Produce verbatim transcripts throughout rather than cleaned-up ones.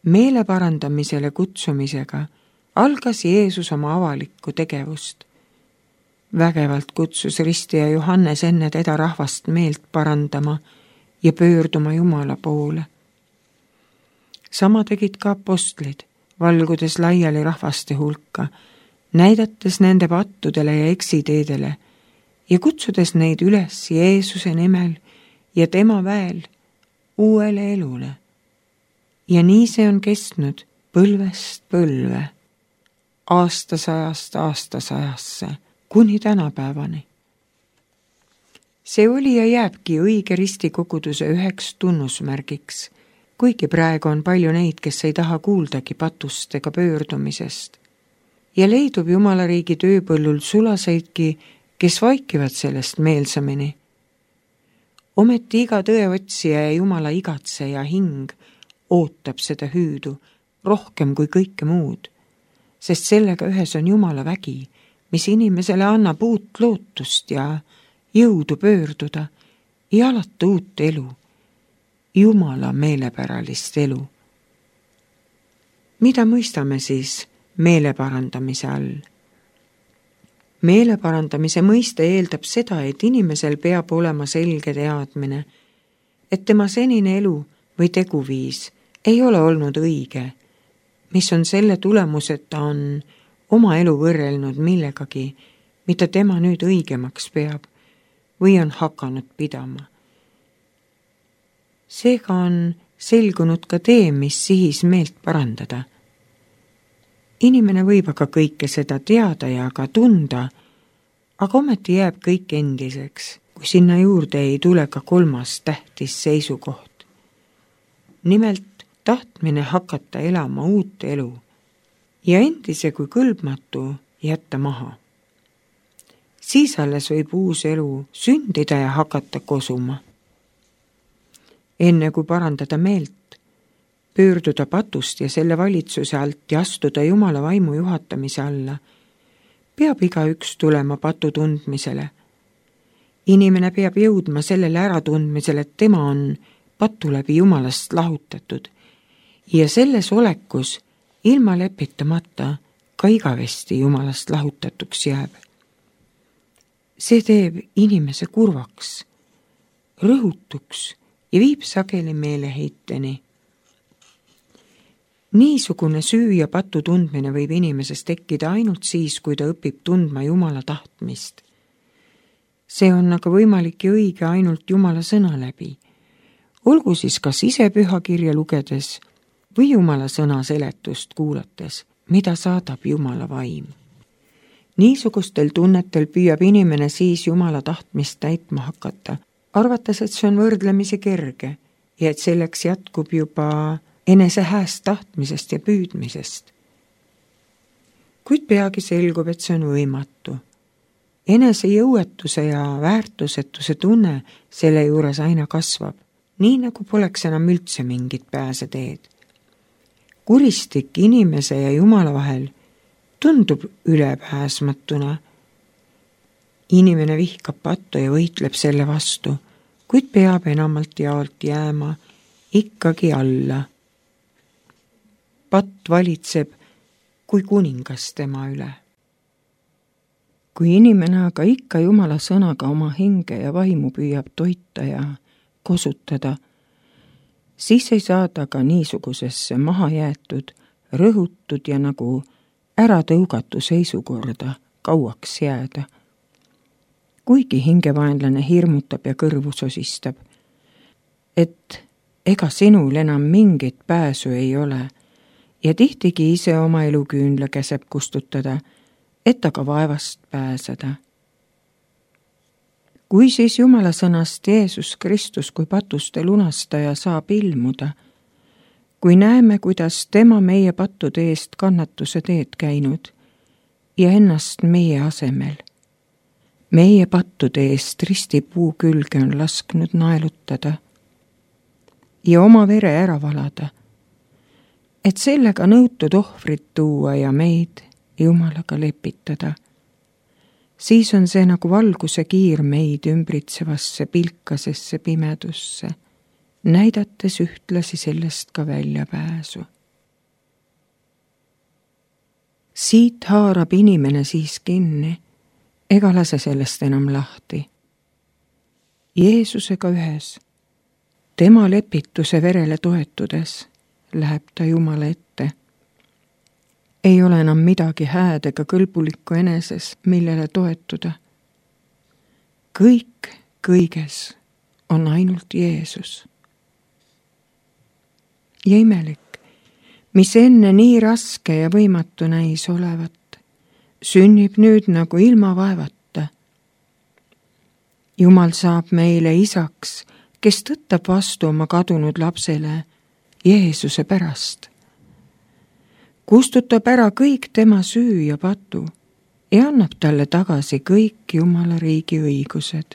meele parandamisele kutsumisega algas Jeesus oma avalikku tegevust. Vägevalt kutsus ristija Johannes enne teda rahvast meelt parandama ja pöörduma Jumala poole. Sama tegid ka apostlid, valgudes laiali rahvaste hulka, näidates nende pattudele ja eksiteedele ja kutsudes neid üles Jeesuse nimel ja tema väel uuele elule. Ja nii see on kestnud põlvest põlve, aastasajast aastasajasse, kuni tänapäevani. See oli ja jääbki õige ristikoguduse üheks tunnusmärgiks, kuigi praegu on palju neid, kes ei taha kuuldagi patust ega pöördumisest. Ja leidub Jumala riigi tööpõllul sulaseidki, kes vaikivad sellest meelsamini. Ometi iga tõeotsija ja Jumala igatseja hing ootab seda hüüdu rohkem kui kõike muud, sest sellega ühes on Jumala vägi, mis inimesele annab uut lootust ja jõudu pöörduda ja alata uut elu, Jumala meelepäralist elu. Mida mõistame siis meeleparandamise all? Meeleparandamise mõiste eeldab seda, et inimesel peab olema selge teadmine, et tema senine elu või teguviis ei ole olnud õige, mis on selle tulemus, et ta on oma elu võrrelnud millegagi, mida tema nüüd õigemaks peab või on hakanud pidama. Seega on selgunud ka tee, mis sihis meelt parandada. Inimene võib aga kõike seda teada ja ka tunda, aga ometi jääb kõik endiseks, kui sinna juurde ei tule ka kolmas tähtis seisukoht. Nimelt tahtmine hakata elama uut elu ja endise kui kõlbmatu jätta maha. Siis alles võib uus elu sündida ja hakata kosuma. Enne kui parandada meelt, pöörduda patust ja selle valitsuse alt ja astuda Jumala vaimu juhatamise alla, peab igaüks tulema patu tundmisele. Inimene peab jõudma sellele äratundmisele, et tema on patu läbi Jumalast lahutatud ja selles olekus ilma lepitamata ka igavesti Jumalast lahutatuks jääb. See teeb inimese kurvaks, rõhutuks ja viib sageli meeleheiteni. Niisugune süü ja patu tundmine võib inimesest tekkida ainult siis, kui ta õpib tundma Jumala tahtmist. See on aga võimalik ja õige ainult Jumala sõna läbi, olgu siis kas ise pühakirja lugedes või Jumala sõna seletust kuulates, mida saadab Jumala vaim. Niisugustel tunnetel püüab inimene siis Jumala tahtmist täitma hakata, arvates, et see on võrdlemisi kerge ja et selleks jätkub juba enese hääst tahtmisest ja püüdmisest. Kuid peagi selgub, et see on võimatu. Enese jõuetuse ja väärtusetuse tunne selle juures aina kasvab, nii nagu poleks enam üldse mingit pääseteed. Kuristik inimese ja Jumala vahel tundub ülepääsmatuna. Inimene vihkab pattu ja võitleb selle vastu, kuid peab enamalt jaolt jääma ikkagi alla. Patt valitseb kui kuningas tema üle. Kui inimene aga ikka Jumala sõnaga oma hinge ja vaimu püüab toita ja kosutada, siis ei saa ta ka niisugusesse maha jäetud, rõhutud ja nagu ära tõugatu seisukorda kauaks jääda. Kuigi hingevaenlane hirmutab ja kõrvu sosistab, et ega sinul enam mingit pääsu ei ole ja tihtigi ise oma eluküünla käseb kustutada, et aga vaevast pääseda. Kui siis Jumala sõnast Jeesus Kristus kui patuste lunastaja saab ilmuda, kui näeme, kuidas tema meie pattude eest kannatuse teed käinud ja ennast meie asemel, meie pattude eest ristipuu külge on lasknud naelutada ja oma vere ära valada, et sellega nõutud ohvrit tuua ja meid Jumalaga lepitada, siis on see nagu valguse kiir meid ümbritsevasse pilkasesse pimedusse, näidates ühtlasi sellest ka väljapääsu. Siit haarab inimene siis kinni, ega lase sellest enam lahti. Jeesusega ühes, tema lepituse verele toetudes, läheb ta Jumala ette. Ei ole enam midagi hääd ega kõlbulikku eneses, millele toetuda. Kõik kõiges on ainult Jeesus. Ja imelik, mis enne nii raske ja võimatu näis olevat, sünnib nüüd nagu ilma vaevata. Jumal saab meile isaks, kes tõttab vastu oma kadunud lapsele Jeesuse pärast. Kustutab ära kõik tema süü ja patu ja annab talle tagasi kõik Jumala riigi õigused.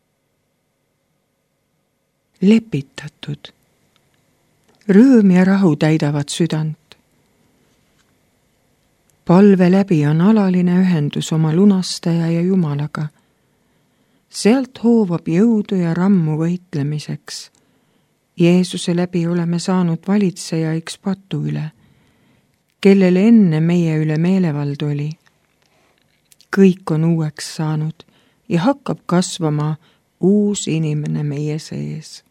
Lepitatud. Rõõm ja rahu täidavad südant. Palve läbi on alaline ühendus oma lunastaja ja Jumalaga. Sealt hoovab jõudu ja rammu võitlemiseks. Jeesuse läbi oleme saanud valitsejaiks patu üle, kellele enne meie üle meelevald oli. Kõik on uueks saanud ja hakkab kasvama uus inimene meie sees.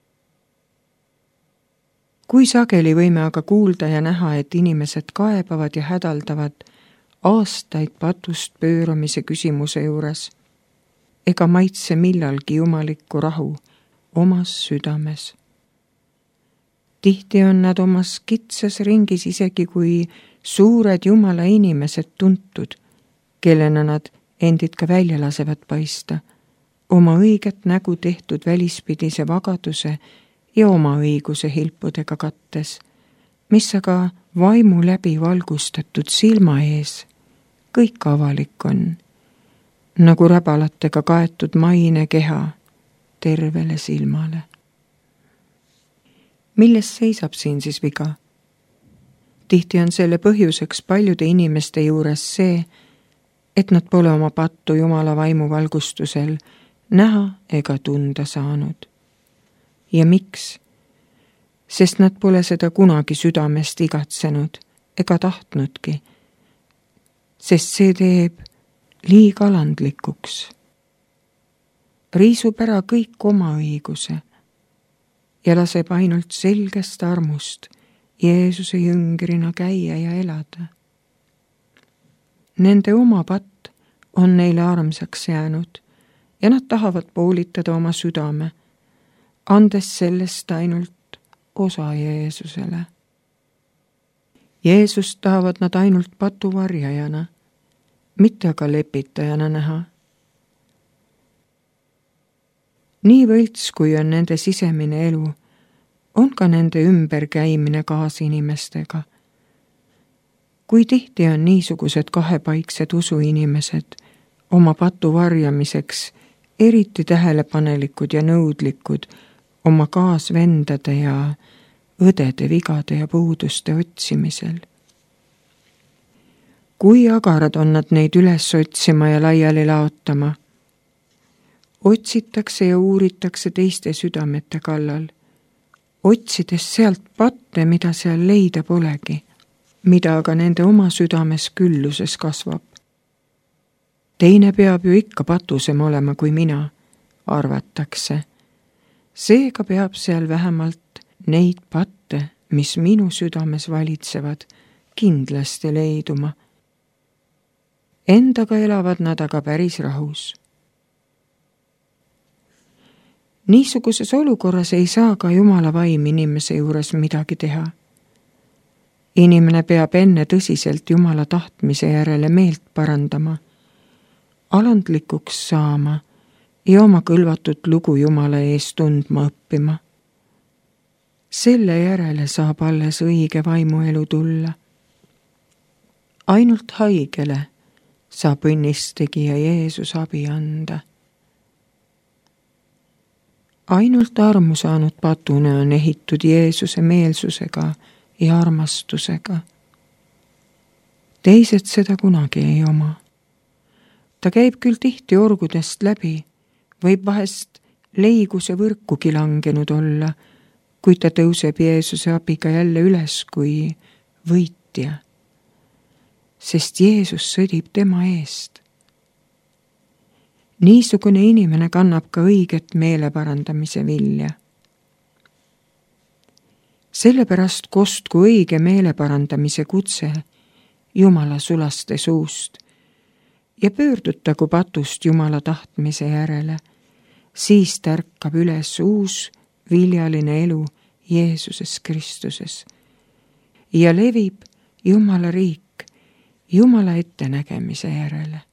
Kui sageli võime aga kuulda ja näha, et inimesed kaebavad ja hädaldavad aastaid patust pööramise küsimuse juures, ega maitse millalgi jumalikku rahu omas südames. Tihti on nad omas kitsas ringis isegi kui suured Jumala inimesed tuntud, kellena nad endid ka välja lasevad paista, oma õiget nägu tehtud välispidise vagaduse ja oma õiguse hilpudega kattes, mis aga vaimu läbi valgustatud silma ees kõik avalik on, nagu räbalatega kaetud maine keha tervele silmale. Milles seisab siin siis viga? Tihti on selle põhjuseks paljude inimeste juures see, et nad pole oma pattu Jumala vaimu valgustusel näha ega tunda saanud. Ja miks? Sest nad pole seda kunagi südamest igatsenud ega tahtnudki, sest see teeb liiga alandlikuks. Riisub ära kõik oma õiguse ja laseb ainult selgest armust Jeesuse jüngrina käia ja elada. Nende oma patt on neile armsaks jäänud ja nad tahavad poolitada oma südame, andes sellest ainult osa Jeesusele. Jeesust tahavad nad ainult patu varjajana, mitte aga lepitajana näha. Nii võlts, kui on nende sisemine elu, on ka nende ümberkäimine kaasinimestega. Kui tihti on niisugused kahepaiksed usuinimesed oma patu varjamiseks eriti tähelepanelikud ja nõudlikud oma kaasvendade ja õdede vigade ja puuduste otsimisel. Kui agarad on nad neid üles otsima ja laiali laotama, otsitakse ja uuritakse teiste südamete kallal, otsides sealt patte, mida seal leida polegi, mida aga nende oma südames külluses kasvab. Teine peab ju ikka patusem olema kui mina, arvatakse. Seega peab seal vähemalt neid patte, mis minu südames valitsevad, kindlasti leiduma. Endaga elavad nad aga päris rahus. Niisuguses olukorras ei saa ka Jumala vaim inimese juures midagi teha. Inimene peab enne tõsiselt Jumala tahtmise järele meelt parandama, alandlikuks saama ja oma kõlvatut lugu Jumala ees tundma õppima. Selle järele saab alles õige vaimuelu tulla. Ainult haigele saab õnnistegija Jeesus abi anda. Ainult armu saanud patune on ehitud Jeesuse meelsusega ja armastusega. Teised seda kunagi ei oma. Ta käib küll tihti orgudest läbi, võib vahest leiguse võrkugi langenud olla, kui ta tõuseb Jeesuse abiga jälle üles kui võitja. sest Jeesus sõdib tema eest. Niisugune inimene kannab ka õiget meeleparandamise vilja. Sellepärast kostku õige meeleparandamise kutse Jumala sulaste suust ja pöördutagu patust Jumala tahtmise järele, siis tärkab üles uus viljaline elu Jeesuses Kristuses ja levib Jumala riik Jumala ettenägemise järele.